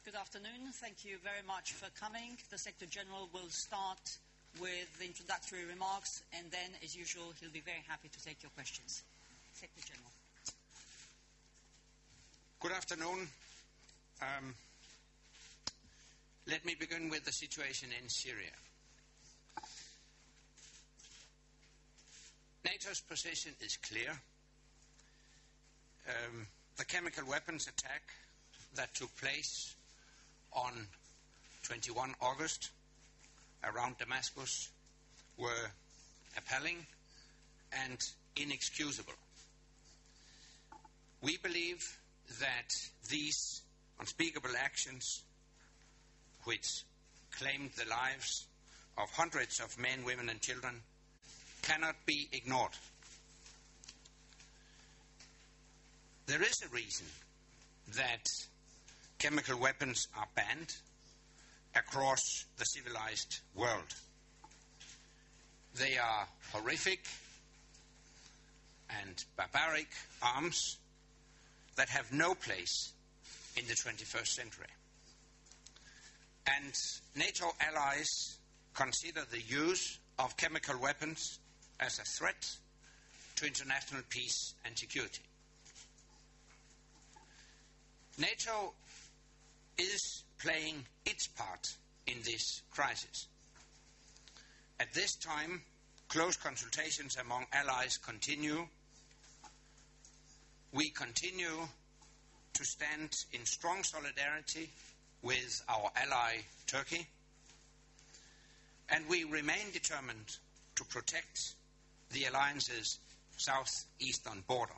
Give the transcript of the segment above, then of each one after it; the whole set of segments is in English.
Good afternoon. Thank you very much for coming. The Secretary General will start with the introductory remarks, and then, as usual, he'll be very happy to take your questions. Secretary General. Good afternoon. Let me begin with the situation in Syria. NATO's position is clear. The chemical weapons attack that took place on 21 August around Damascus were appalling and inexcusable. We believe that these unspeakable actions, which claimed the lives of hundreds of men, women, and children, cannot be ignored. There is a reason that chemical weapons are banned across the civilized world. They are horrific and barbaric arms that have no place in the 21st century. And NATO allies consider the use of chemical weapons as a threat to international peace and security. NATO is playing its part in this crisis. At this time, close consultations among allies continue. We continue to stand in strong solidarity with our ally Turkey, and we remain determined to protect the alliance's southeastern border.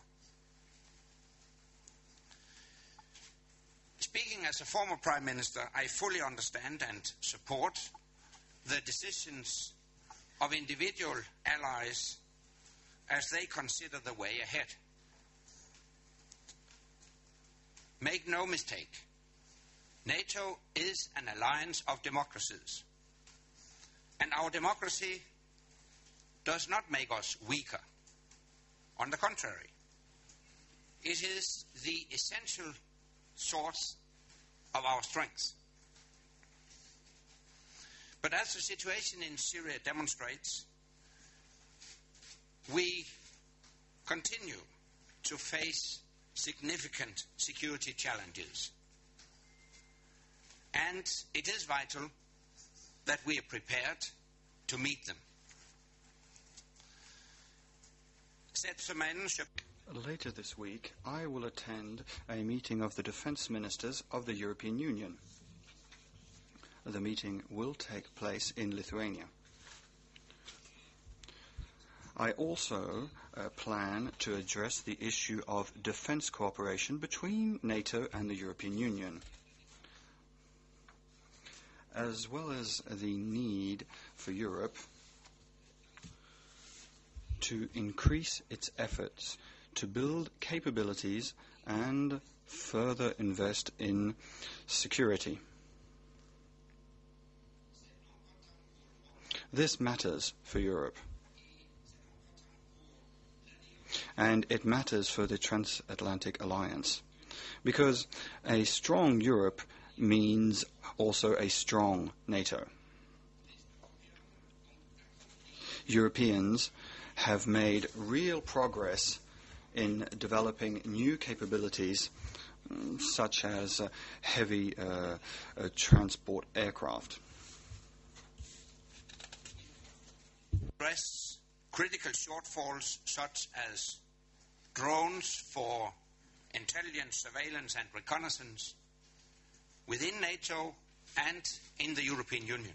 Speaking as a former Prime Minister, I fully understand and support the decisions of individual allies as they consider the way ahead. Make no mistake, NATO is an alliance of democracies, and our democracy does not make us weaker. On the contrary, it is the essential source of our strength. But as the situation in Syria demonstrates, we continue to face significant security challenges. And it is vital that we are prepared to meet them. Later this week, I will attend a meeting of the defense ministers of the European Union. The meeting will take place in Lithuania. I also plan to address the issue of defense cooperation between NATO and the European Union, as well as the need for Europe to increase its efforts to build capabilities and further invest in security. This matters for Europe, and it matters for the transatlantic alliance, because a strong Europe means also a strong NATO. Europeans have made real progress in developing new capabilities, such as heavy transport aircraft. Address critical shortfalls such as drones for intelligence, surveillance and reconnaissance within NATO and in the European Union.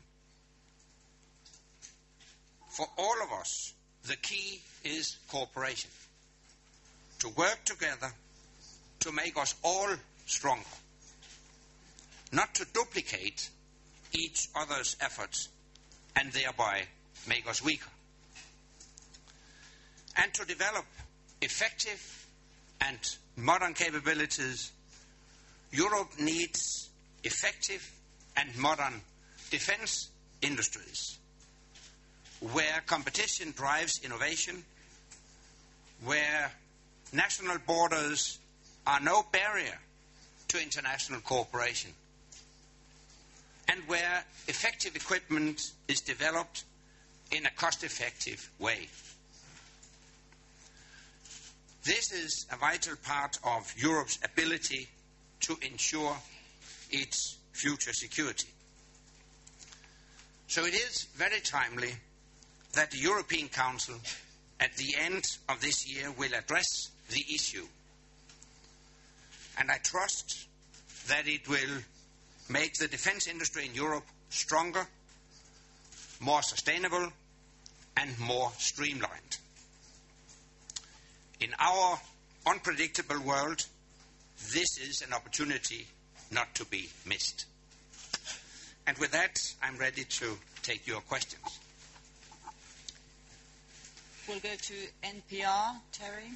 For all of us, the key is cooperation. To work together to make us all stronger. Not to duplicate each other's efforts and thereby make us weaker. And to develop effective and modern capabilities, Europe needs effective and modern defense industries, where competition drives innovation, where national borders are no barrier to international cooperation, and where effective equipment is developed in a cost-effective way. This is a vital part of Europe's ability to ensure its future security. So it is very timely that the European Council at the end of this year will address the issue. And I trust that it will make the defense industry in Europe stronger, more sustainable, and more streamlined. In our unpredictable world, this is an opportunity not to be missed. And with that, I'm ready to take your questions. We'll go to NPR. Terry?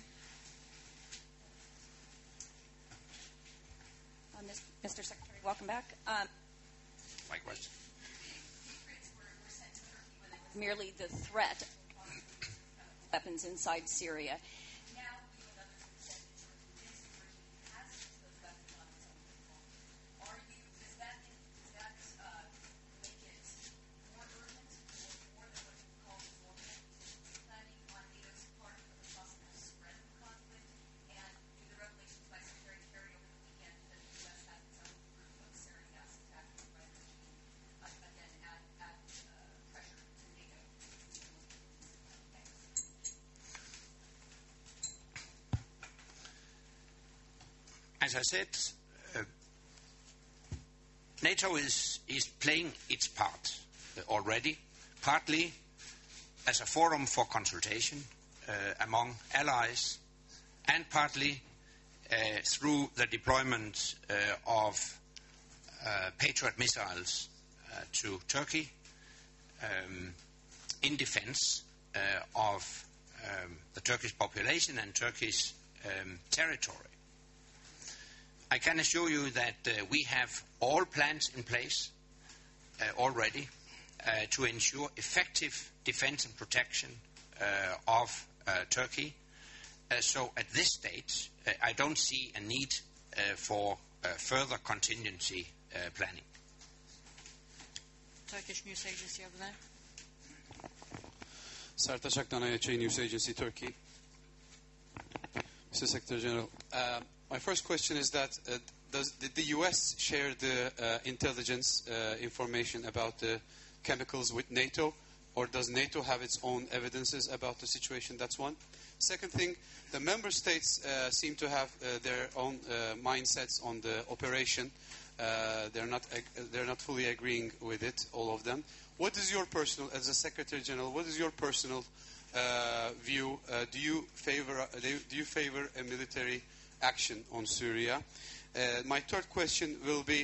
Mr. Secretary, welcome back. My question. Were sent to Turkey when it was merely the threat of weapons inside Syria. Now, you and others have said that Turkey has those weapons on its own control. Does that make it more urgent or more than what you call beforehand? Planning on NATO's part for the possible spread of the conflict, and do the revelations by Secretary Kerry over the weekend that the U.S. has its own group of sarin gas attacks by the regime, again, add pressure to NATO? As I said, NATO is playing its part already, partly as a forum for consultation among allies, and partly through the deployment of Patriot missiles to Turkey in defense of the Turkish population and Turkish territory. I can assure you that we have all plans in place already to ensure effective defense and protection of Turkey. So at this stage, I don't see a need for further contingency planning. Turkish News Agency over there. Sertaç Aktan, IHA News Agency, Turkey. Mr. Secretary General, my first question is that did the U.S. share the intelligence information about the chemicals with NATO, or does NATO have its own evidences about the situation? That's one. Second thing, the member states seem to have their own mindsets on the operation. They're not fully agreeing with it, all of them. What is your personal, as a Secretary General, what is your personal view? Do you favor a military action on Syria? My third question will be,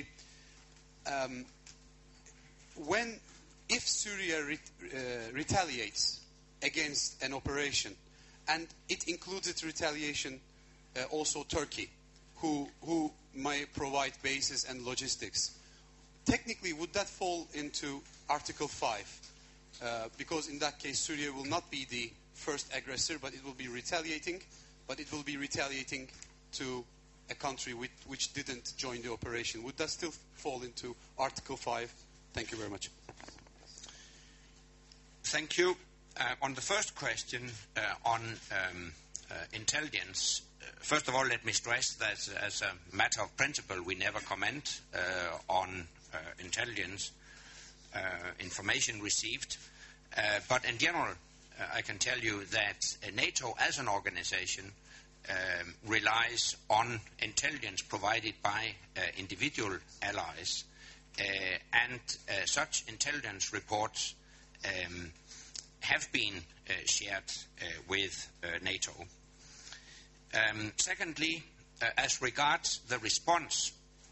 if Syria retaliates against an operation, and it includes its retaliation also Turkey, who may provide bases and logistics, technically would that fall into Article 5? Because in that case Syria will not be the first aggressor, but it will be retaliating, to a country which didn't join the operation. Would that still fall into Article 5? Thank you very much. Thank you. On the first question on intelligence, first of all, let me stress that as a matter of principle, we never comment on intelligence information received. But in general, I can tell you that NATO as an organization relies on intelligence provided by individual allies, and such intelligence reports have been shared with NATO. Secondly, as regards the response,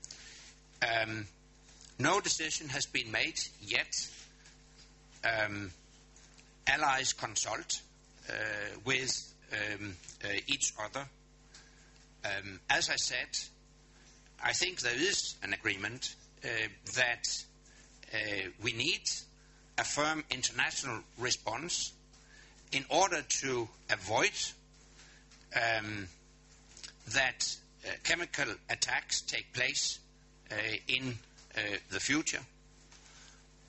no decision has been made yet. Allies consult with each other. As I said, I think there is an agreement that we need a firm international response in order to avoid that chemical attacks take place in the future.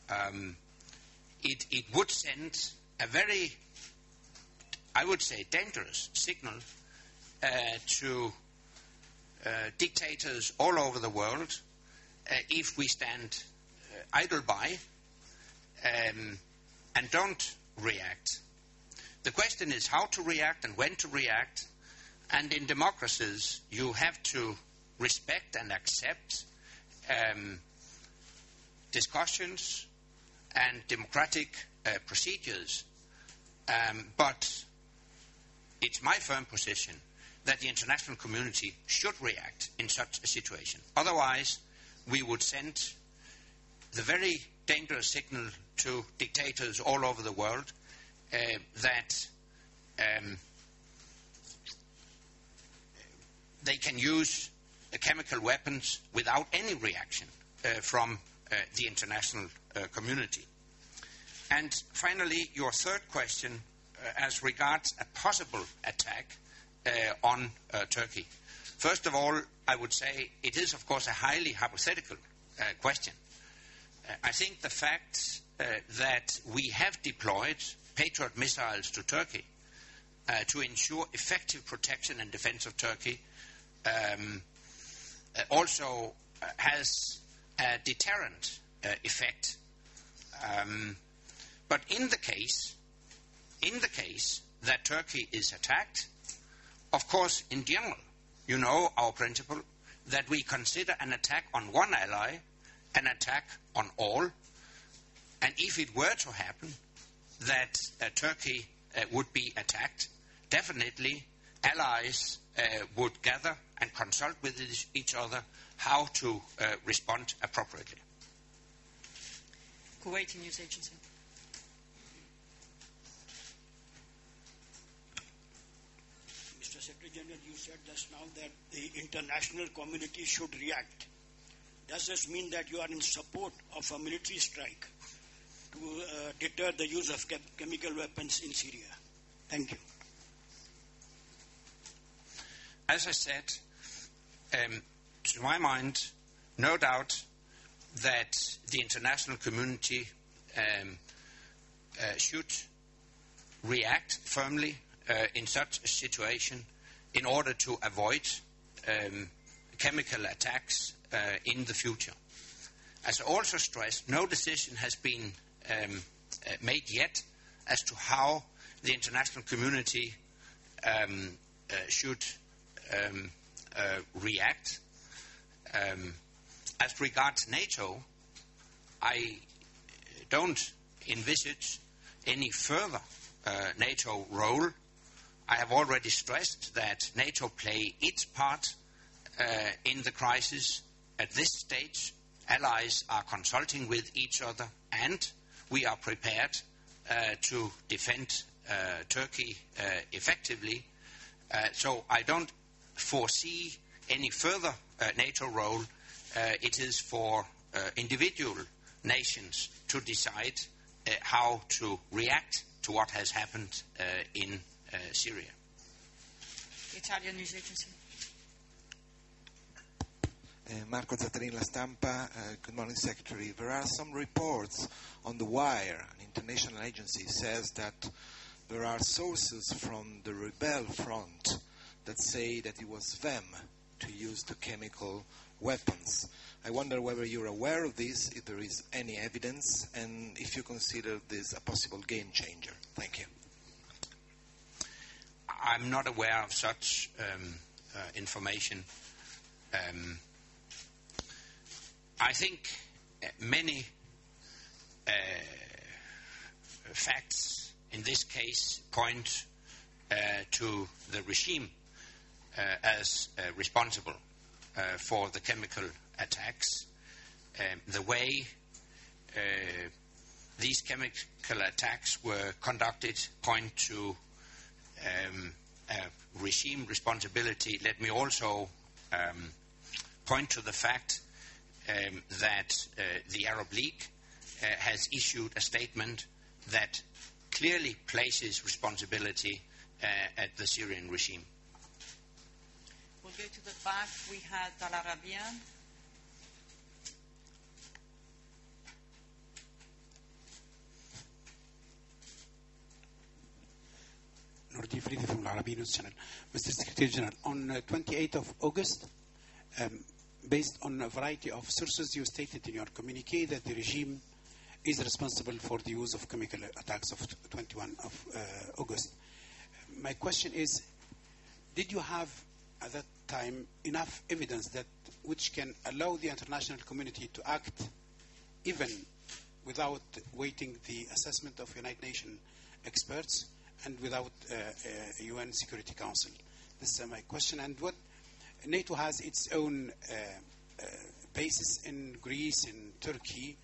it would send a very, I would say, dangerous signal to dictators all over the world if we stand idle by and don't react. The question is how to react and when to react. And in democracies, you have to respect and accept discussions and democratic procedures. But it's my firm position that the international community should react in such a situation. Otherwise, we would send the very dangerous signal to dictators all over the world that they can use chemical weapons without any reaction from the international community. And finally, your third question as regards a possible attack on Turkey. First of all, I would say it is, of course, a highly hypothetical question. I think the fact that we have deployed Patriot missiles to Turkey to ensure effective protection and defense of Turkey also has a deterrent effect. But in the case that Turkey is attacked, of course, in general, you know our principle that we consider an attack on one ally an attack on all. And if it were to happen that Turkey would be attacked, definitely allies would gather and consult with each other how to respond appropriately. Kuwaiti News Agency. Mr. Secretary General, you said just now that the international community should react. Does this mean that you are in support of a military strike to deter the use of chemical weapons in Syria? Thank you. As I said, to my mind, no doubt that the international community should react firmly in such a situation in order to avoid chemical attacks in the future. As I also stressed, no decision has been made yet as to how the international community should react. As regards NATO, I don't envisage any further NATO role. I have already stressed that NATO play its part in the crisis. At this stage, allies are consulting with each other, and we are prepared to defend Turkey effectively. So I don't foresee any further NATO role. It is for individual nations to decide how to react to what has happened in Syria. Italian News Agency. Marco Zatterin, La Stampa. Good morning, Secretary. There are some reports on The Wire, an international agency, says that there are sources from the rebel front that say that it was them to use the chemical weapons. I wonder whether you're aware of this, if there is any evidence, and if you consider this a possible game changer. Thank you. I'm not aware of such information. I think many facts in this case point to the regime as responsible for the chemical attacks. The way these chemical attacks were conducted point to regime responsibility. Let me also point to the fact that the Arab League has issued a statement that clearly places responsibility at the Syrian regime. We'll go to the back. We had Al Arabian. Afridi from Al-Arabiya News Channel. Mr. Secretary General, on 28th of August, based on a variety of sources, you stated in your communique that the regime is responsible for the use of chemical attacks of 21 of August. My question is, did you have at that time enough evidence that which can allow the international community to act even without waiting the assessment of United Nations experts and without UN Security Council? This is my question. And what NATO has its own bases in Greece, in Turkey,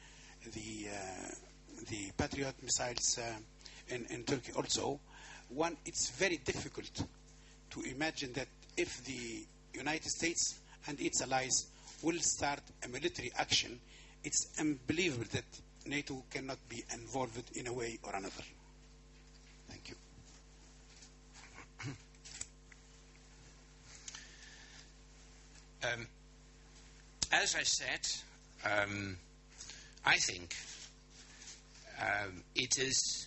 the Patriot missiles in Turkey also. One, it's very difficult to imagine that if the United States and its allies will start a military action, it's unbelievable that NATO cannot be involved in a way or another. Thank you. As I said, I think it is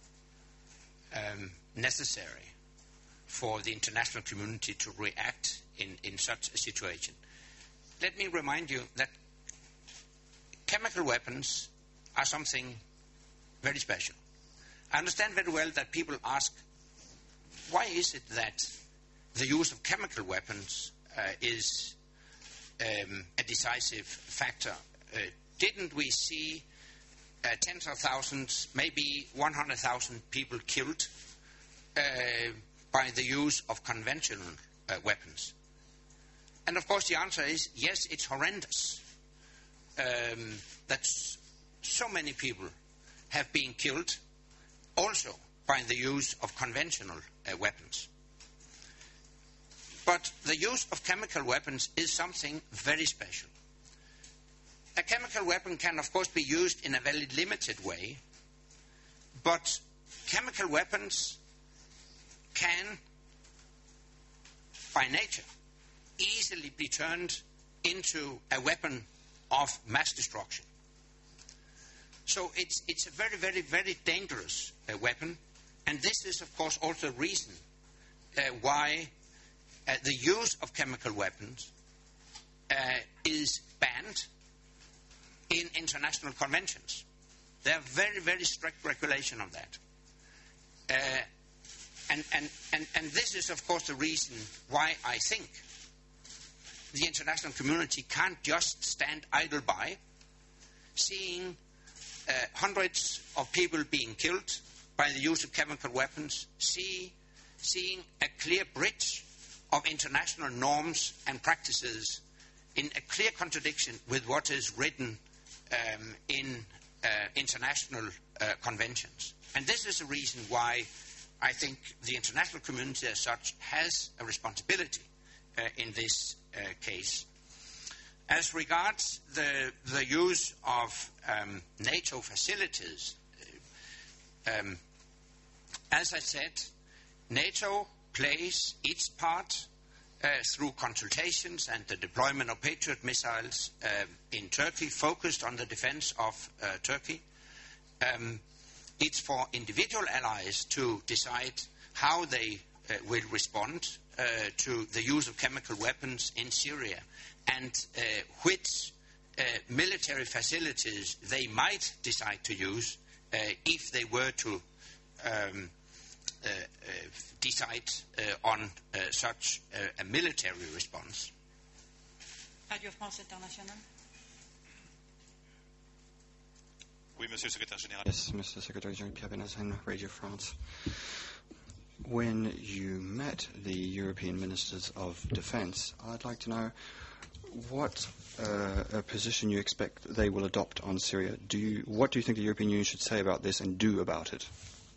necessary for the international community to react in such a situation. Let me remind you that chemical weapons are something very special. I understand very well that people ask, why is it that the use of chemical weapons is a decisive factor? Didn't we see tens of thousands, maybe 100,000 people killed by the use of conventional weapons? And of course the answer is yes, it's horrendous that so many people have been killed also by the use of conventional weapons. But the use of chemical weapons is something very special. A chemical weapon can, of course, be used in a very limited way, but chemical weapons can, by nature, easily be turned into a weapon of mass destruction. So it's a very, very, very dangerous weapon, and this is, of course, also the reason why the use of chemical weapons is banned in international conventions. There are very, very strict regulation on that. And this is, of course, the reason why I think the international community can't just stand idle by, seeing hundreds of people being killed by the use of chemical weapons, seeing a clear breach of international norms and practices in a clear contradiction with what is written in international conventions. And this is the reason why I think the international community as such has a responsibility in this case. As regards the use of NATO facilities, as I said, NATO plays its part through consultations and the deployment of Patriot missiles in Turkey, focused on the defense of Turkey. It's for individual allies to decide how they will respond to the use of chemical weapons in Syria and which military facilities they might decide to use if they were to decide on such a military response. Radio France Internationale. Oui, Monsieur le Secrétaire Général. Yes, Mr. Secretary General, Pierre Benazin, Radio France. When you met the European Ministers of Defence, I'd like to know what position you expect they will adopt on Syria. What do you think the European Union should say about this and do about it?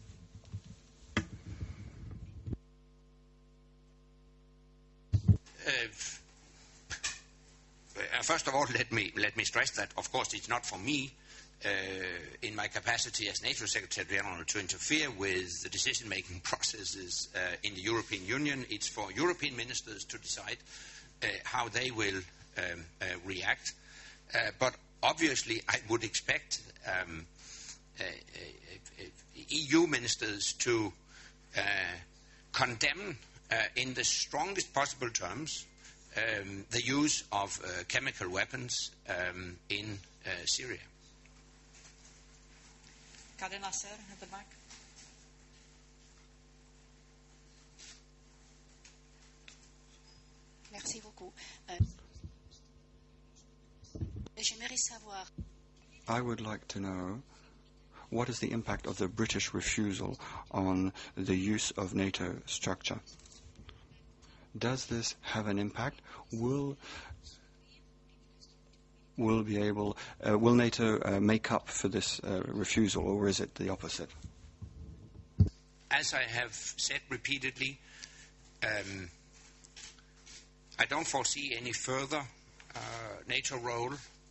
First of all, let me stress that, of course, it's not for me, in my capacity as NATO Secretary General, to interfere with the decision-making processes in the European Union. It's for European ministers to decide how they will react. But obviously, I would expect EU ministers to condemn in the strongest possible terms the use of chemical weapons in Syria. Kader Nasser at the back. Merci beaucoup. J'aimerais savoir. I would like to know what is the impact of the British refusal on the use of NATO structure. Does this have an impact? Will NATO make up for this refusal, or is it the opposite? As I have said repeatedly, I don't foresee any further NATO role.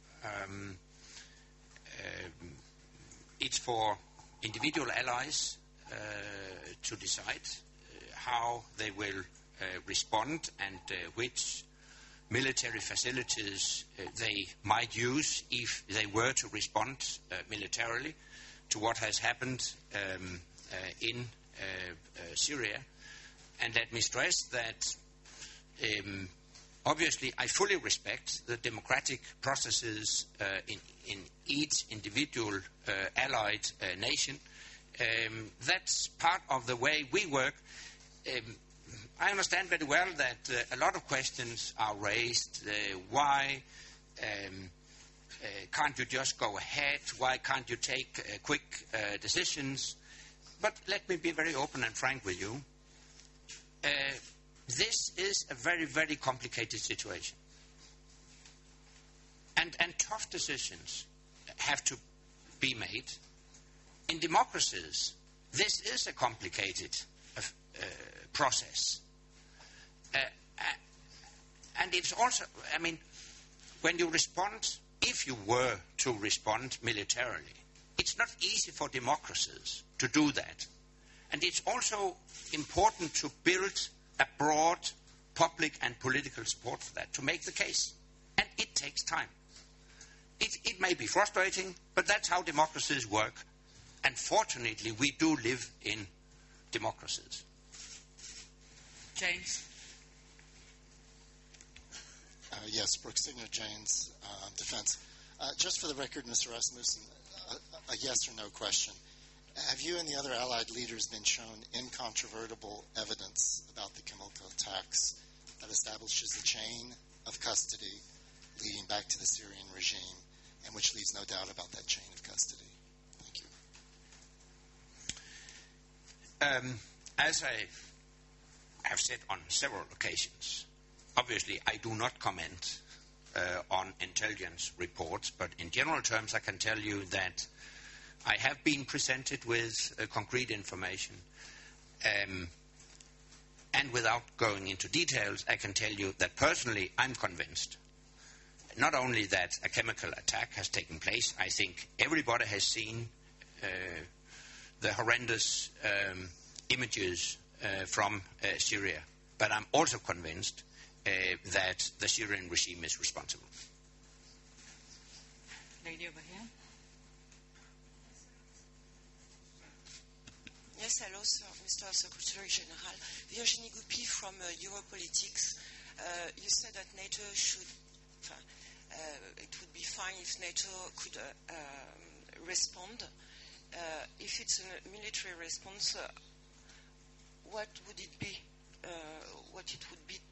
It's for individual allies to decide how they will respond and which military facilities they might use if they were to respond militarily to what has happened in Syria. And let me stress that obviously I fully respect the democratic processes in each individual allied nation. That's part of the way we work. I understand very well that a lot of questions are raised. Why can't you just go ahead? Why can't you take quick decisions? But let me be very open and frank with you. This is a very, very complicated situation. And tough decisions have to be made. In democracies, this is a complicated process. And it's also, I mean, when you respond, if you were to respond militarily, it's not easy for democracies to do that. And it's also important to build a broad public and political support for that, to make the case. And it takes time. It may be frustrating, but that's how democracies work. And fortunately, we do live in democracies. James. Yes, Brooks Singer, Janes, Defense. Just for the record, Mr. Rasmussen, a yes or no question. Have you and the other Allied leaders been shown incontrovertible evidence about the Kimilka attacks that establishes the chain of custody leading back to the Syrian regime, and which leaves no doubt about that chain of custody? Thank you. As I have said on several occasions, obviously I do not comment on intelligence reports, but in general terms I can tell you that I have been presented with concrete information. And without going into details, I can tell you that personally I'm convinced not only that a chemical attack has taken place, I think everybody has seen the horrendous images from Syria, but I'm also convinced that the Syrian regime is responsible. Lady over here. Yes, hello, sir, Mr. Secretary General. Virginie Goupy from Europolitics. You said that NATO should, it would be fine if NATO could respond. If it's a military response, what would it be? What it would be?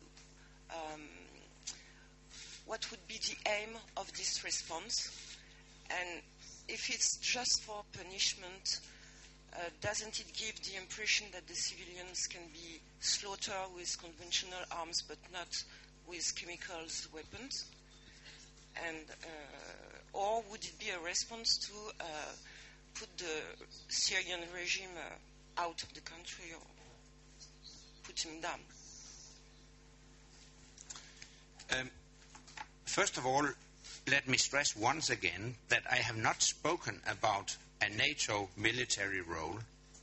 What would be the aim of this response? And if it's just for punishment, doesn't it give the impression that the civilians can be slaughtered with conventional arms but not with chemicals weapons? And or would it be a response to put the Syrian regime out of the country or put him down? First of all, let me stress once again that I have not spoken about a NATO military role.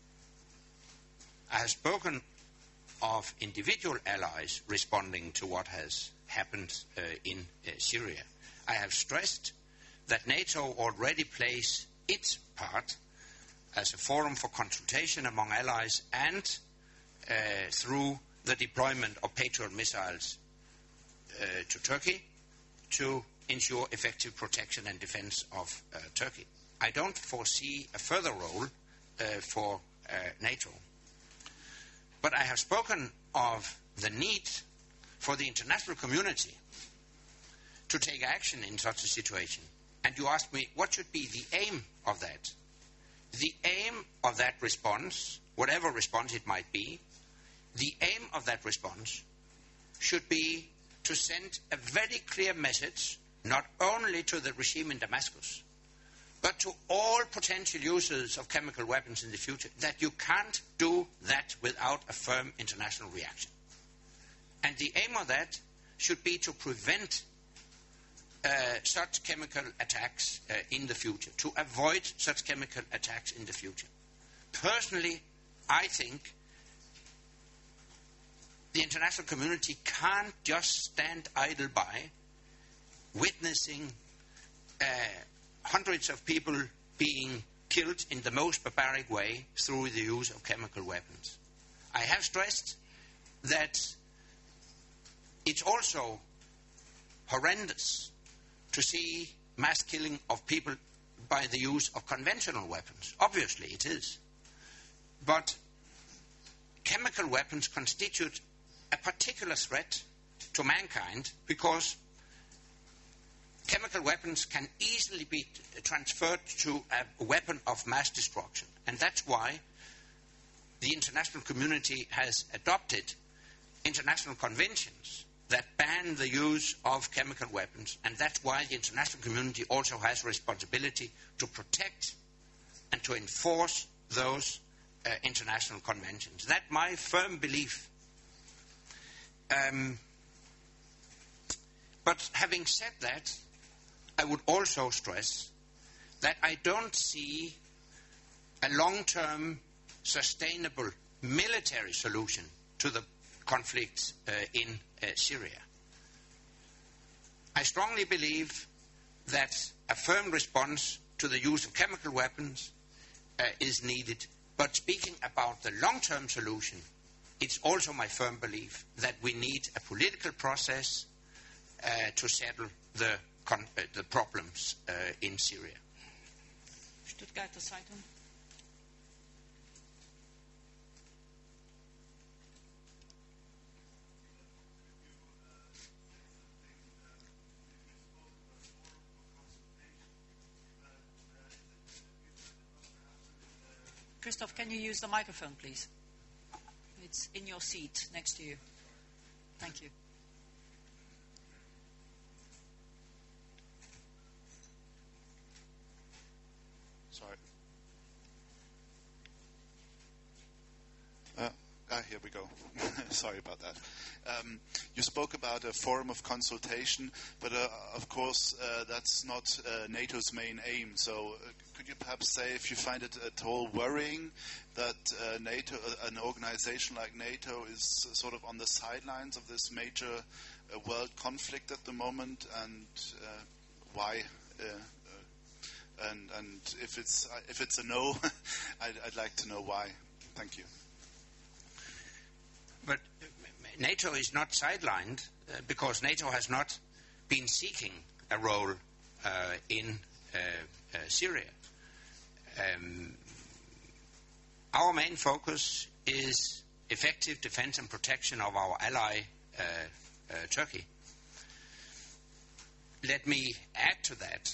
I have spoken of individual allies responding to what has happened in Syria. I have stressed that NATO already plays its part as a forum for consultation among allies and through the deployment of Patriot missiles to Turkey to ensure effective protection and defense of Turkey. I don't foresee a further role for NATO. But I have spoken of the need for the international community to take action in such a situation. And you asked me, what should be the aim of that? The aim of that response, whatever response it might be, the aim of that response should be to send a very clear message, not only to the regime in Damascus, but to all potential users of chemical weapons in the future, that you can't do that without a firm international reaction. And the aim of that should be to prevent such chemical attacks in the future, to avoid such chemical attacks in the future. Personally, I think the international community can't just stand idle by witnessing hundreds of people being killed in the most barbaric way through the use of chemical weapons. I have stressed that it's also horrendous to see mass killing of people by the use of conventional weapons. Obviously it is. But chemical weapons constitute a particular threat to mankind because chemical weapons can easily be transferred to a weapon of mass destruction. And that's why the international community has adopted international conventions that ban the use of chemical weapons. And that's why the international community also has a responsibility to protect and to enforce those international conventions. That's my firm belief. But having said that, I would also stress that I don't see a long-term, sustainable military solution to the conflict in Syria. I strongly believe that a firm response to the use of chemical weapons is needed. But speaking about the long-term solution, it's also my firm belief that we need a political process to settle the problems in Syria. Stuttgarter Zeitung. Christoph, can you use the microphone, please? It's in your seat next to you. Thank you. Sorry. Here we go. Sorry about that. You spoke about a forum of consultation, but of course that's not NATO's main aim. So could you perhaps say if you find it at all worrying that NATO, an organization like NATO, is sort of on the sidelines of this major world conflict at the moment, and why? And if it's a no, I'd like to know why. Thank you. But NATO is not sidelined because NATO has not been seeking a role in Syria. Our main focus is effective defense and protection of our ally, Turkey. Let me add to that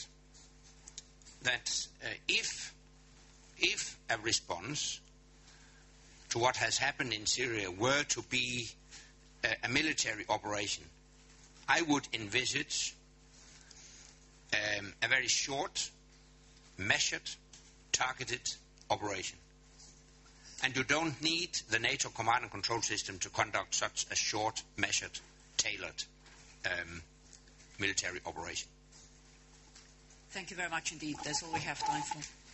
if a response to what has happened in Syria were to be a military operation, I would envisage a very short, measured, targeted operation. And you don't need the NATO command and control system to conduct such a short, measured, tailored military operation. Thank you very much indeed. That's all we have time for.